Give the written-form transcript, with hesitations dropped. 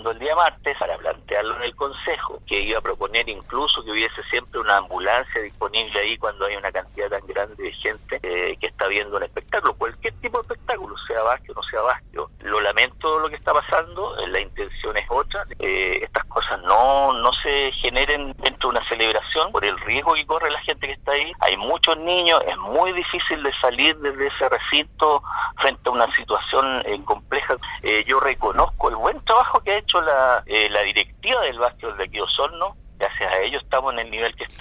conversando el día martes para plantearlo en el Consejo, que iba a proponer incluso que hubiese siempre una ambulancia disponible ahí cuando hay una cantidad tan grande de gente que está viendo un espectáculo, cualquier tipo de espectáculo, sea básquet o no sea básquet. Lo lamento lo que está pasando, la intención es otra, estas cosas no se generen dentro de una celebración por el riesgo que corre la gente que está ahí. Hay muchos niños, es muy difícil de salir desde ese recinto frente a una situación compleja. Yo reconozco el buen trabajo que ha hecho la directiva del básquet de aquí de Osorno. Gracias a ellos estamos en el nivel que estamos.